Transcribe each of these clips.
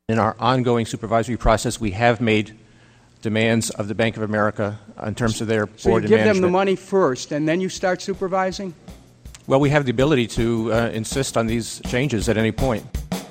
In our ongoing supervisory process, we have made demands of the Bank of America in terms of their board and management. So you give them the money first, and then you start supervising? Well, we have the ability to insist on these changes at any point.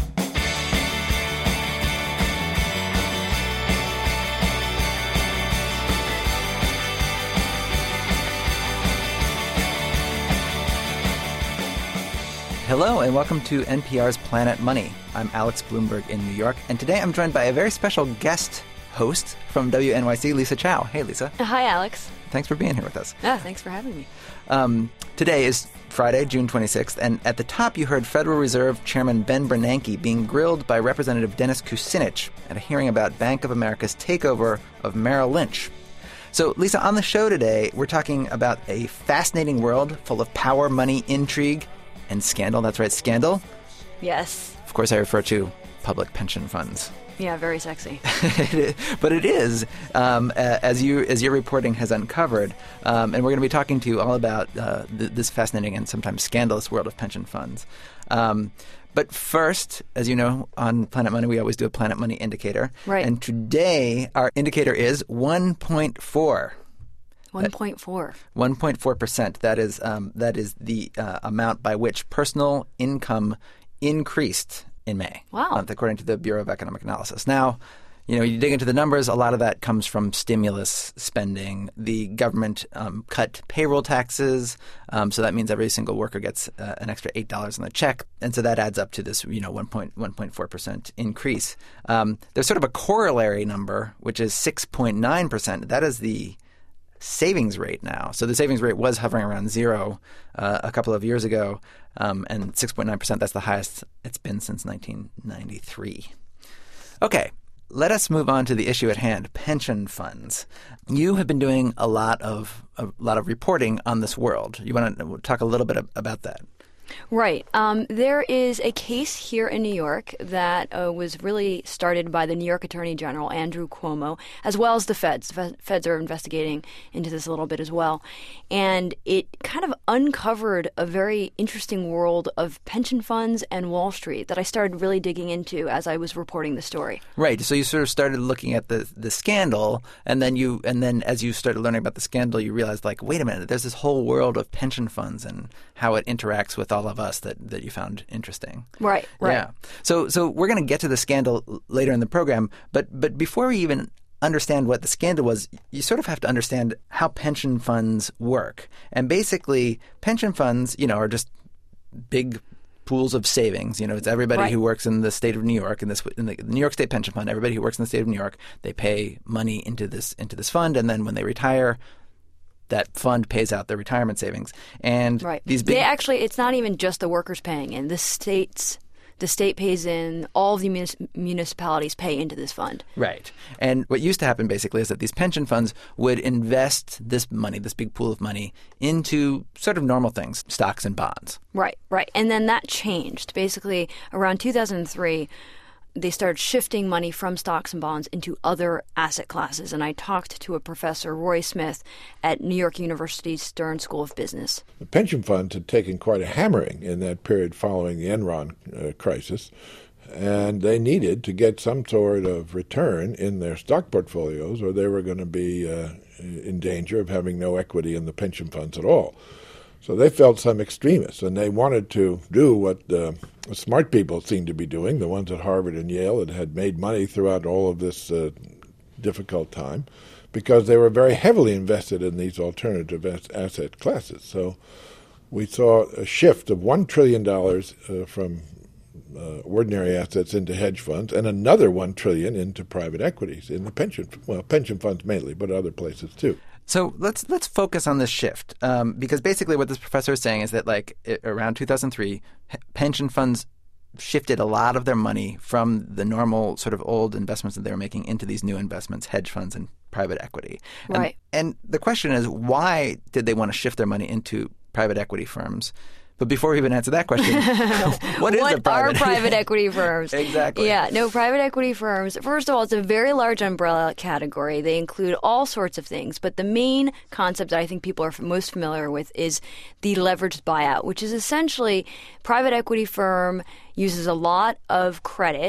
Hello and welcome to NPR's Planet Money. I'm Alex Bloomberg in New York, and today I'm joined by a very special guest host from WNYC, Lisa Chow. Hey, Lisa. Hi, Alex. Thanks for being here with us. Thanks for having me. Today is Friday, June 26th, and at the top you heard Federal Reserve Chairman Ben Bernanke being grilled by Representative Dennis Kucinich at a hearing about Bank of America's takeover of Merrill Lynch. So, Lisa, on the show today, we're talking about a fascinating world full of power, money, intrigue, and scandal. That's right, scandal. Yes. Of course, I refer to public pension funds. Yeah, very sexy. But it is, as your reporting has uncovered, and we're going to be talking to you all about this fascinating and sometimes scandalous world of pension funds. But first, as you know, on Planet Money, we always do a Planet Money indicator. Right. And today, our indicator is 1.4. 1.4. 1.4%. That is the amount by which personal income increased in May. Wow. According to the Bureau of Economic Analysis. Now, you dig into the numbers, a lot of that comes from stimulus spending. The government cut payroll taxes, so that means every single worker gets an extra $8 on the check, and so that adds up to this 1.4% increase. There's sort of a corollary number, which is 6.9%. That is the savings rate now. So the savings rate was hovering around zero a couple of years ago, and 6.9%, that's the highest it's been since 1993. Okay, let us move on to the issue at hand, pension funds. You have been doing a lot of reporting on this world. You want to talk a little bit about that? Right. There is a case here in New York that was really started by the New York Attorney General, Andrew Cuomo, as well as the Feds. The Feds are investigating into this a little bit as well. And it kind of uncovered a very interesting world of pension funds and Wall Street that I started really digging into as I was reporting the story. Right. So you sort of started looking at the scandal, and then as you started learning about the scandal, you realized, like, wait a minute, there's this whole world of pension funds and how it interacts with all of us that you found interesting. Right. Yeah. So we're going to get to the scandal later in the program, but before we even understand what the scandal was, you sort of have to understand how pension funds work. And basically, pension funds, are just big pools of savings. It's everybody who works in the state of New York, in the New York State Pension Fund. Everybody who works in the state of New York, they pay money into this fund, and then when they retire, that fund pays out their retirement savings. And these big... it's not even just the workers paying in. The state pays in, all of the municipalities pay into this fund. Right. And what used to happen basically is that these pension funds would invest this money, this big pool of money, into sort of normal things, stocks and bonds. Right. And then that changed. Basically, around 2003, they started shifting money from stocks and bonds into other asset classes. And I talked to a professor, Roy Smith, at New York University's Stern School of Business. The pension funds had taken quite a hammering in that period following the Enron crisis, and they needed to get some sort of return in their stock portfolios, or they were going to be in danger of having no equity in the pension funds at all. So they felt some extremists, and they wanted to do what the smart people seemed to be doing, the ones at Harvard and Yale that had made money throughout all of this difficult time, because they were very heavily invested in these alternative asset classes. So we saw a shift of $1 trillion from ordinary assets into hedge funds, and another $1 trillion into private equities in the pension funds mainly, but other places too. So let's focus on this shift, because basically what this professor is saying is that around 2003, pension funds shifted a lot of their money from the normal sort of old investments that they were making into these new investments, hedge funds and private equity. Right. And the question is, why did they want to shift their money into private equity firms? But before we even answer that question, what are private equity firms? Exactly. Yeah, no, private equity firms, first of all, it's a very large umbrella category. They include all sorts of things. But the main concept that I think people are most familiar with is the leveraged buyout, which is essentially private equity firm uses a lot of credit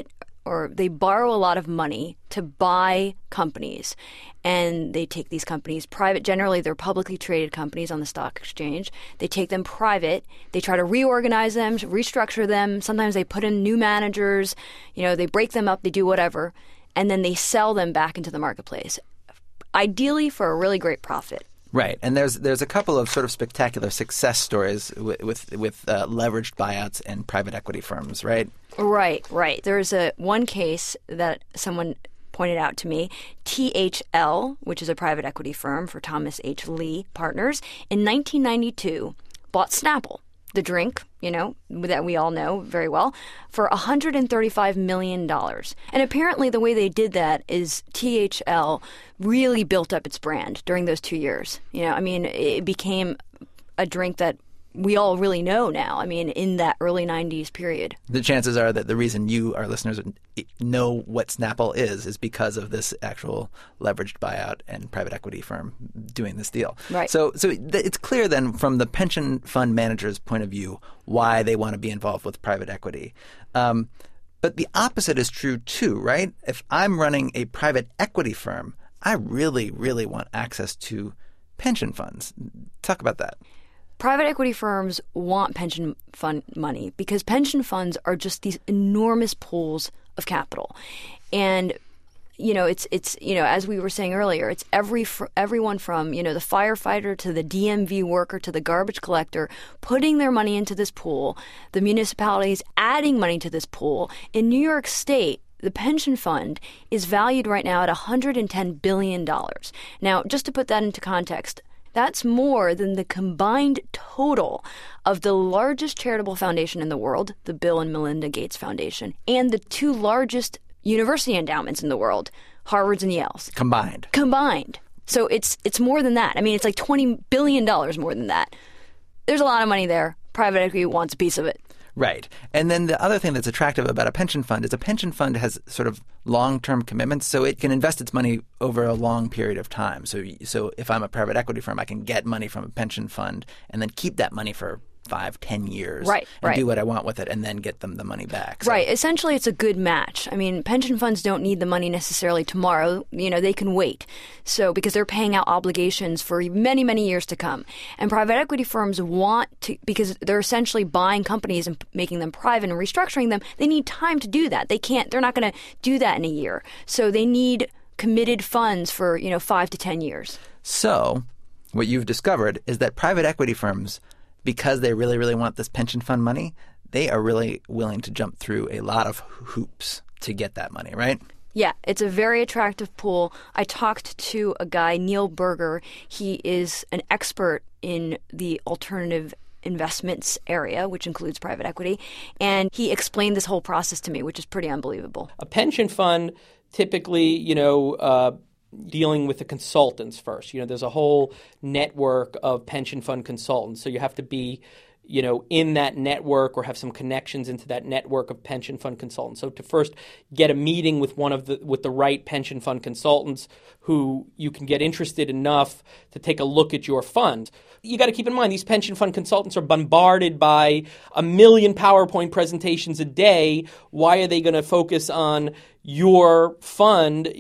or they borrow a lot of money to buy companies. And they take these companies private. Generally, they're publicly traded companies on the stock exchange. They take them private. They try to reorganize them, restructure them. Sometimes they put in new managers. They break them up. They do whatever. And then they sell them back into the marketplace, ideally for a really great profit. Right, and there's a couple of sort of spectacular success stories with leveraged buyouts and private equity firms, right? Right. There's one case that someone pointed out to me, THL, which is a private equity firm for Thomas H. Lee Partners, in 1992 bought Snapple, the drink, that we all know very well, for $135 million. And apparently the way they did that is THL really built up its brand during those 2 years. It became a drink that we all really know now, in that early 90s period. The chances are that the reason you, our listeners, know what Snapple is because of this actual leveraged buyout and private equity firm doing this deal. Right. So it's clear then from the pension fund manager's point of view why they want to be involved with private equity. But the opposite is true too, right? If I'm running a private equity firm, I really, really want access to pension funds. Talk about that. Private equity firms want pension fund money because pension funds are just these enormous pools of capital. And, it's as we were saying earlier, it's everyone from, the firefighter to the DMV worker to the garbage collector putting their money into this pool, the municipalities adding money to this pool. In New York State, the pension fund is valued right now at $110 billion. Now, just to put that into context, that's more than the combined total of the largest charitable foundation in the world, the Bill and Melinda Gates Foundation, and the two largest university endowments in the world, Harvard's and Yale's. Combined. So it's more than that. It's like $20 billion more than that. There's a lot of money there. Private equity wants a piece of it. Right. And then the other thing that's attractive about a pension fund is a pension fund has sort of long-term commitments, so it can invest its money over a long period of time. So if I'm a private equity firm, I can get money from a pension fund and then keep that money for 5-10 years and do what I want with it and then get them the money back. So. Right. Essentially, it's a good match. Pension funds don't need the money necessarily tomorrow. They can wait. So because they're paying out obligations for many, many years to come. And private equity firms want to, because they're essentially buying companies and making them private and restructuring them, they need time to do that. They're not going to do that in a year. So they need committed funds for, 5 to 10 years. So what you've discovered is that private equity firms, because they really, really want this pension fund money, they are really willing to jump through a lot of hoops to get that money, right? Yeah, it's a very attractive pool. I talked to a guy, Neil Berger. He is an expert in the alternative investments area, which includes private equity, and he explained this whole process to me, which is pretty unbelievable. A pension fund typically, dealing with the consultants first. There's a whole network of pension fund consultants. So you have to be, in that network or have some connections into that network of pension fund consultants. So to first get a meeting with with the right pension fund consultants who you can get interested enough to take a look at your fund. You got to keep in mind these pension fund consultants are bombarded by 1 million PowerPoint presentations a day. Why are they going to focus on your fund?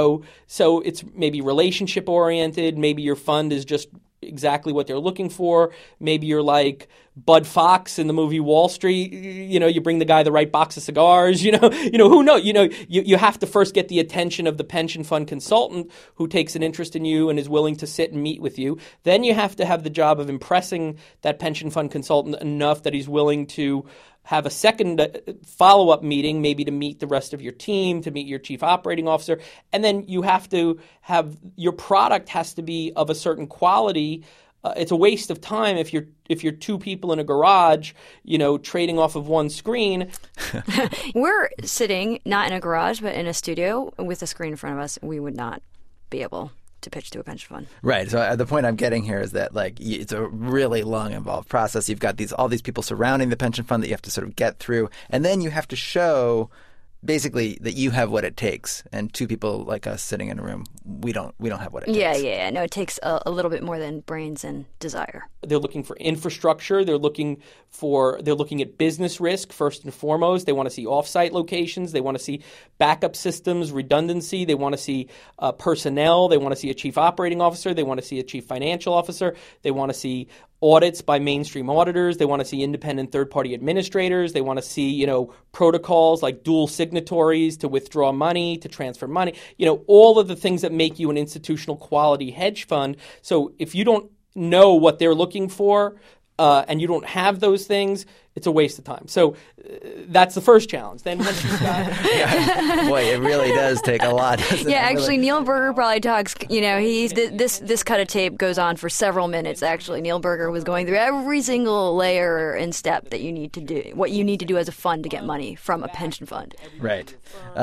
So it's maybe relationship oriented. Maybe your fund is just exactly what they're looking for. Maybe you're like Bud Fox in the movie Wall Street. You bring the guy the right box of cigars. Who knows? You have to first get the attention of the pension fund consultant who takes an interest in you and is willing to sit and meet with you. Then you have to have the job of impressing that pension fund consultant enough that he's willing to have a second follow-up meeting, maybe to meet the rest of your team, to meet your chief operating officer. And then you have to have your product has to be of a certain quality. It's a waste of time if you're two people in a garage, trading off of one screen. We're sitting not in a garage, but in a studio with a screen in front of us. We would not be able to pitch to a pension fund. Right. So the point I'm getting here is that it's a really long, involved process. You've got all these people surrounding the pension fund that you have to sort of get through, and then you have to show basically that you have what it takes, and two people like us sitting in a room, we don't have what it takes. Yeah. No, it takes a little bit more than brains and desire. They're looking for infrastructure. They're looking at business risk first and foremost. They want to see offsite locations. They want to see backup systems, redundancy. They want to see personnel. They want to see a chief operating officer. They want to see a chief financial officer. They want to see audits by mainstream auditors. They want to see independent third-party administrators. They want to see, protocols like dual signatories to withdraw money, to transfer money, all of the things that make you an institutional quality hedge fund. So if you don't know what they're looking for and you don't have those things, it's a waste of time. So that's the first challenge. Then once you've got Boy, it really does take a lot. Yeah, actually, Neil Berger probably talks. This cut of tape goes on for several minutes. Actually, Neil Berger was going through every single layer and step that you need to do, what you need to do as a fund to get money from a pension fund. Right.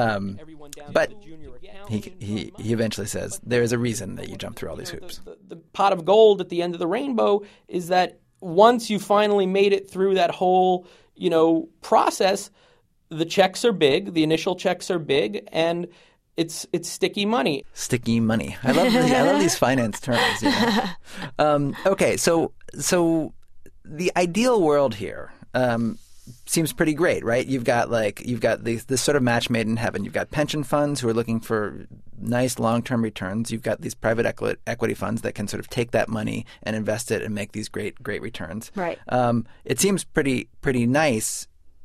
But he eventually says there is a reason that you jump through all these hoops. The pot of gold at the end of the rainbow is that once you finally made it through that whole, process, the checks are big, the initial checks are big, and it's sticky money. Sticky money. I love these finance terms. Okay, so the ideal world here seems pretty great, right? You've got this sort of match made in heaven. You've got pension funds who are looking for nice long-term returns. You've got these private equity funds that can sort of take that money and invest it and make these great returns. Right. It seems pretty nice,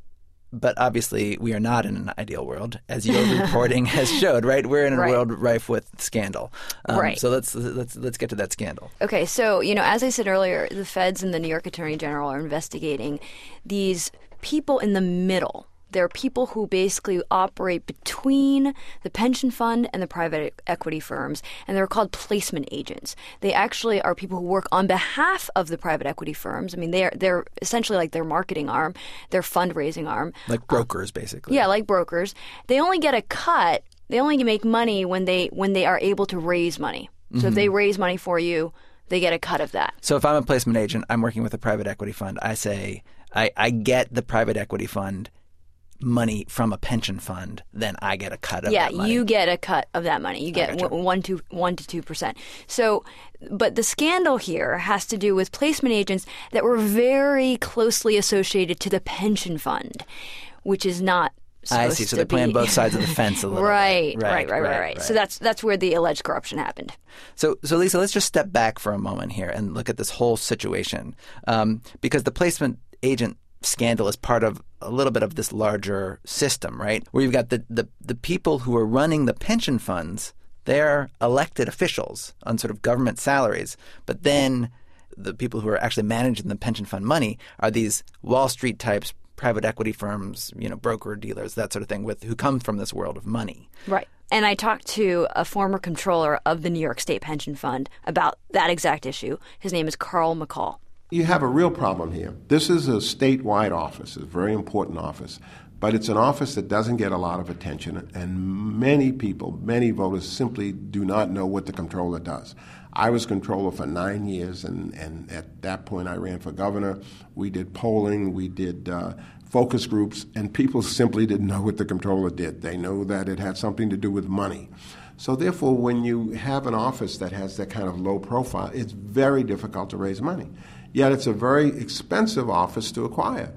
but obviously we are not in an ideal world, as your reporting has showed. Right? We're in a world rife with scandal. Right. So let's get to that scandal. Okay. So as I said earlier, the feds and the New York Attorney General are investigating these people in the middle. They're people who basically operate between the pension fund and the private equity firms, and they're called placement agents. They actually are people who work on behalf of the private equity firms. I mean, they're essentially like their marketing arm, their fundraising arm. Like brokers, basically. Yeah, like brokers. They only get a cut. They only make money when they are able to raise money. So if they raise money for you, they get a cut of that. So if I'm a placement agent, I'm working with a private equity fund. I say I get the private equity fund money from a pension fund, then I get a cut of that money. Yeah, you get a cut of that money. You get 1 to 2%. So, but the scandal here has to do with placement agents that were very closely associated to the pension fund, which is not supposed I see. So to they're playing be. both sides of the fence a little Right, bit. Right. So that's where the alleged corruption happened. So Lisa, let's just step back for a moment here and look at this whole situation, because the placement agent scandal is part of a little bit of this larger system, right? Where you've got the people who are running the pension funds, they're elected officials on sort of government salaries, but then the people who are actually managing the pension fund money are these Wall Street types, private equity firms, broker dealers, that sort of thing, who come from this world of money. Right. And I talked to a former controller of the New York State Pension Fund about that exact issue. His name is Carl McCall. You have a real problem here. This is a statewide office, a very important office, but it's an office that doesn't get a lot of attention, and many people, many voters simply do not know what the controller does. I was controller for 9 years, and at that point I ran for governor. We did polling, we did focus groups, and people simply didn't know what the controller did. They know that it had something to do with money. So therefore, when you have an office that has that kind of low profile, it's very difficult to raise money. Yet it's a very expensive office to acquire.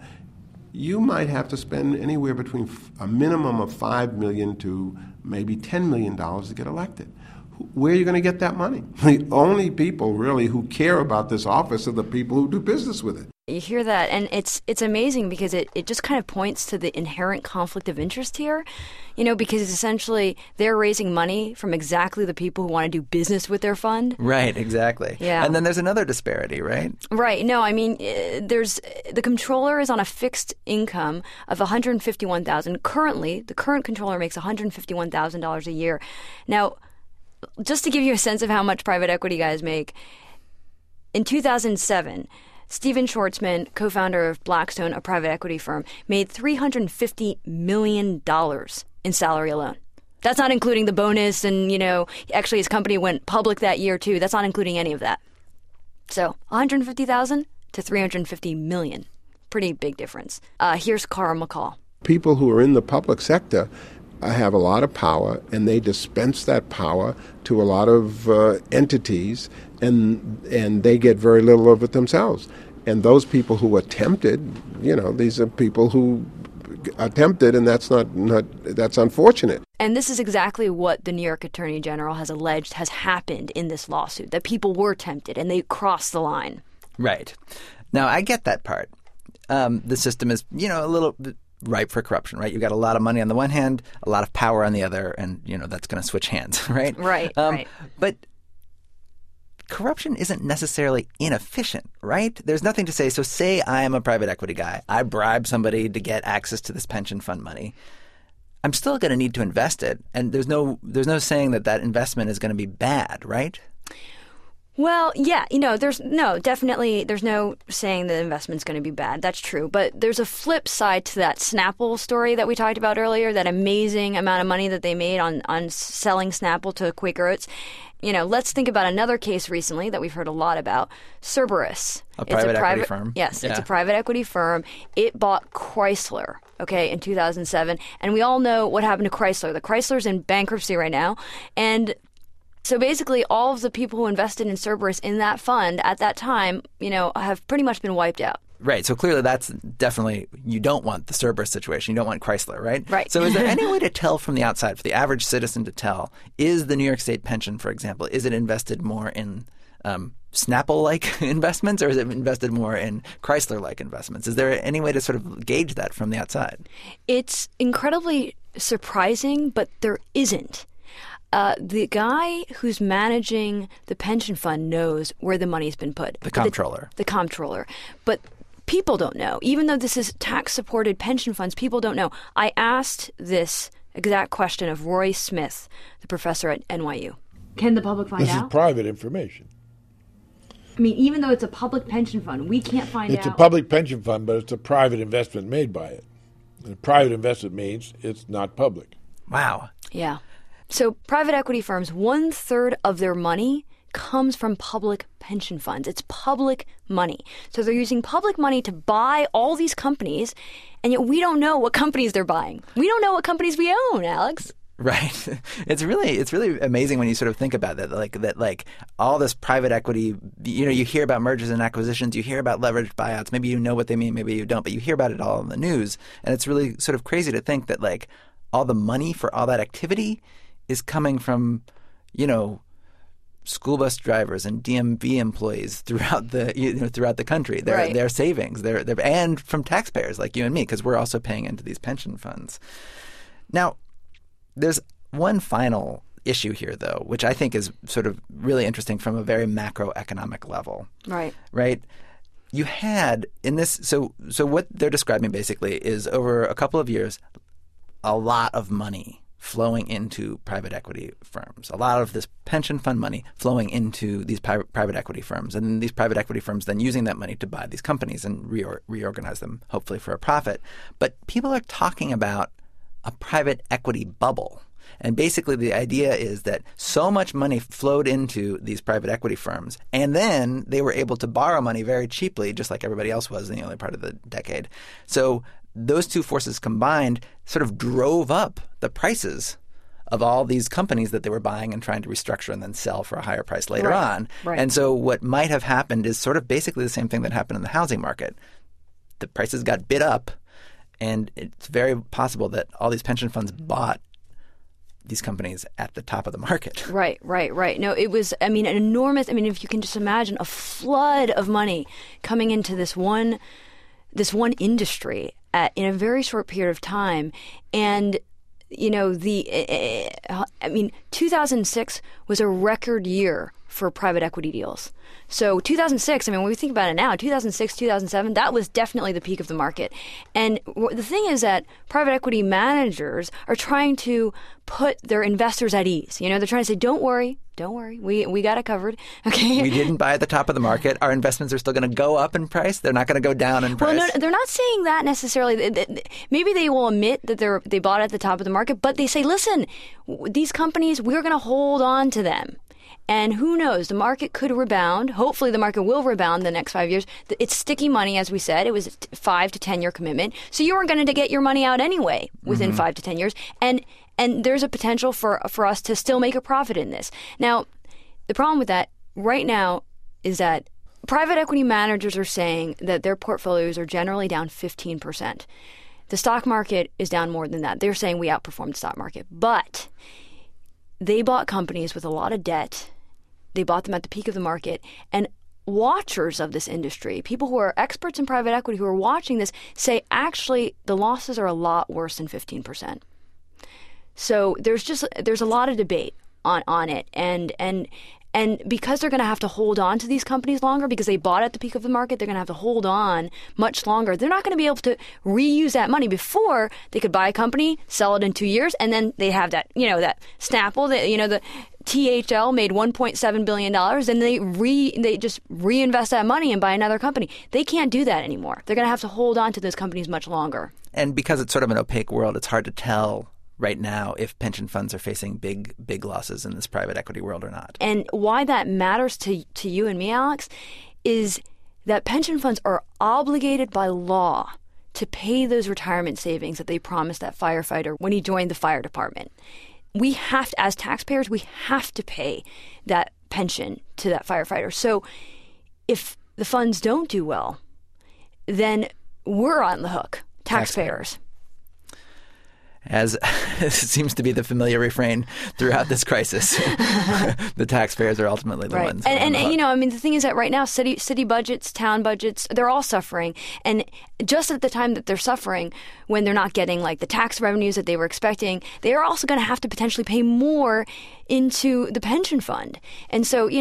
You might have to spend anywhere between a minimum of $5 million to maybe $10 million to get elected. Where are you going to get that money? The only people really who care about this office are the people who do business with it. You hear that, and it's amazing because it just kind of points to the inherent conflict of interest here, because essentially they're raising money from exactly the people who want to do business with their fund. Right, exactly. Yeah. And then there's another disparity, right? Right. No, I mean, there's the controller is on a fixed income of $151,000. Currently, the current controller makes $151,000 a year. Now, just to give you a sense of how much private equity guys make, in 2007, Stephen Schwartzman, co-founder of Blackstone, a private equity firm, made $350 million in salary alone. That's not including the bonus and, actually his company went public that year too. That's not including any of that. So $150,000 to $350 million. Pretty big difference. Here's Carl McCall. People who are in the public sector have a lot of power, and they dispense that power to a lot of entities, and they get very little of it themselves. And those people who are tempted, these are people who are tempted, and that's that's unfortunate. And this is exactly what the New York Attorney General has alleged has happened in this lawsuit, that people were tempted and they crossed the line. Right. Now, I get that part. The system is, a little ripe for corruption, right? You've got a lot of money on the one hand, a lot of power on the other, and, that's going to switch hands, right? Right, right. But corruption isn't necessarily inefficient, right? There's nothing to say. So say I am a private equity guy. I bribe somebody to get access to this pension fund money. I'm still going to need to invest it. And there's no saying that investment is going to be bad, right? Well, yeah, there's no saying the investment's going to be bad. That's true. But there's a flip side to that Snapple story that we talked about earlier, that amazing amount of money that they made on selling Snapple to Quaker Oats. Let's think about another case recently that we've heard a lot about, Cerberus. A private equity firm. Yes, yeah. It's a private equity firm. It bought Chrysler, in 2007. And we all know what happened to Chrysler. The Chrysler's in bankruptcy right now. And so basically all of the people who invested in Cerberus in that fund at that time, have pretty much been wiped out. Right. So clearly that's definitely, you don't want the Cerberus situation. You don't want Chrysler, right? Right. So is there any way to tell from the outside, for the average citizen to tell, is the New York State pension, for example, is it invested more in Snapple-like investments, or is it invested more in Chrysler-like investments? Is there any way to sort of gauge that from the outside? It's incredibly surprising, but there isn't. The guy who's managing the pension fund knows where the money's been put. The comptroller. The comptroller. But people don't know. Even though this is tax-supported pension funds, people don't know. I asked this exact question of Roy Smith, the professor at NYU. Can the public find out? This is private information. I mean, even though it's a public pension fund, we can't find out. It's a public pension fund, but it's a private investment made by it. And private investment means it's not public. Wow. Yeah. So private equity firms, 1/3 of their money comes from public pension funds. It's public money. So they're using public money to buy all these companies, and yet we don't know what companies they're buying. We don't know what companies we own, Alex. Right. It's really amazing when you sort of think about that, like all this private equity, you hear about mergers and acquisitions, you hear about leveraged buyouts. Maybe you know what they mean, maybe you don't, but you hear about it all in the news. And it's really sort of crazy to think that like all the money for all that activity is coming from, school bus drivers and DMV employees throughout the country. Their savings, and from taxpayers like you and me, because we're also paying into these pension funds. Now, there's one final issue here, though, which I think is sort of really interesting from a very macroeconomic level. Right. Right. You had in this, so what they're describing basically is over a couple of years, a lot of money flowing into private equity firms, a lot of this pension fund money flowing into these private equity firms, and then these private equity firms then using that money to buy these companies and reorganize them, hopefully for a profit. But people are talking about a private equity bubble. And basically the idea is that so much money flowed into these private equity firms, and then they were able to borrow money very cheaply, just like everybody else was in the early part of the decade. So those two forces combined sort of drove up the prices of all these companies that they were buying and trying to restructure and then sell for a higher price later on. Right. And so what might have happened is sort of basically the same thing that happened in the housing market. The prices got bid up, and it's very possible that all these pension funds bought these companies at the top of the market. Right. No, it was, an enormous, if you can just imagine a flood of money coming into this one industry in a very short period of time. And, 2006 was a record year for private equity deals. So 2006, when we think about it now, 2006, 2007, that was definitely the peak of the market. And the thing is that private equity managers are trying to put their investors at ease. They're trying to say, don't worry, we got it covered. Okay. We didn't buy at the top of the market. Our investments are still going to go up in price. They're not going to go down in price. Well, no, they're not saying that necessarily. Maybe they will admit that they bought at the top of the market, but they say, listen, these companies, we're going to hold on to them. And who knows, the market could rebound. Hopefully the market will rebound the next 5 years. It's sticky money, as we said. It was a 5 to 10 year commitment. So you weren't going to get your money out anyway within 5 to 10 years. And there's a potential for us to still make a profit in this. Now, the problem with that right now is that private equity managers are saying that their portfolios are generally down 15%. The stock market is down more than that. They're saying we outperformed the stock market. But they bought companies with a lot of debt. They bought them at the peak of the market. And watchers of this industry, people who are experts in private equity who are watching this, say actually the losses are a lot worse than 15%. So there's a lot of debate on it. And because they're going to have to hold on to these companies longer because they bought at the peak of the market, they're going to have to hold on much longer. They're not going to be able to reuse that money. Before, they could buy a company, sell it in 2 years, and then they have that, that Snapple, the THL made $1.7 billion, and they just reinvest that money and buy another company. They can't do that anymore. They're going to have to hold on to those companies much longer. And because it's sort of an opaque world, it's hard to tell right now if pension funds are facing big losses in this private equity world or not. And why that matters to you and me, Alex, is that pension funds are obligated by law to pay those retirement savings that they promised that firefighter when he joined the fire department. We have to, as taxpayers, we have to pay that pension to that firefighter. So if the funds don't do well, then we're on the hook, taxpayers. As it seems to be the familiar refrain throughout this crisis, the taxpayers are ultimately the ones. And the thing is that right now, city budgets, town budgets, they're all suffering. And just at the time that they're suffering, when they're not getting like the tax revenues that they were expecting, they are also going to have to potentially pay more into the pension fund. And so,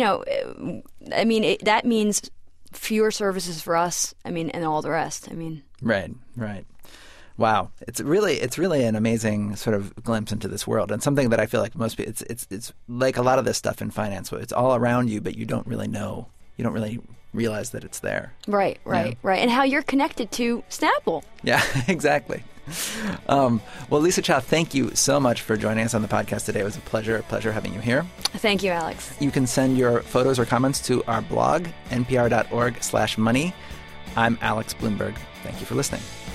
that means fewer services for us. And all the rest. Right. Wow, it's really an amazing sort of glimpse into this world, and something that I feel like most people, it's like a lot of this stuff in finance. It's all around you, but you don't really know. You don't really realize that it's there. Right. And how you're connected to Snapple. Yeah, exactly. Well, Lisa Chow, thank you so much for joining us on the podcast today. It was a pleasure having you here. Thank you, Alex. You can send your photos or comments to our blog, npr.org/money. I'm Alex Blumberg. Thank you for listening.